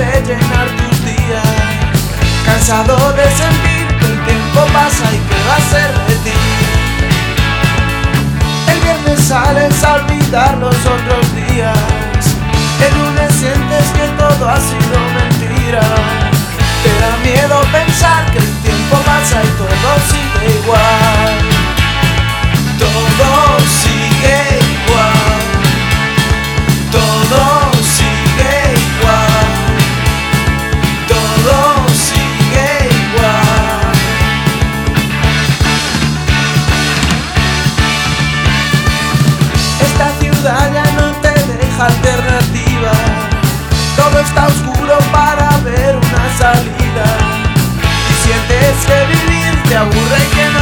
rellenar tus días, cansado de sentir que el tiempo pasa y que va a ser de ti. El viernes sales a olvidar los otros días, el lunes sientes que todo ha sido mentira. Te da miedo pensar que el tiempo pasa y todo sigue igual. Todo sigue igual. Todo sigue igual. Todo sigue igual. Esta ciudad ya no te deja alternativa. Todo está oscuro para ver una salida. Y sientes que vivir te aburre y que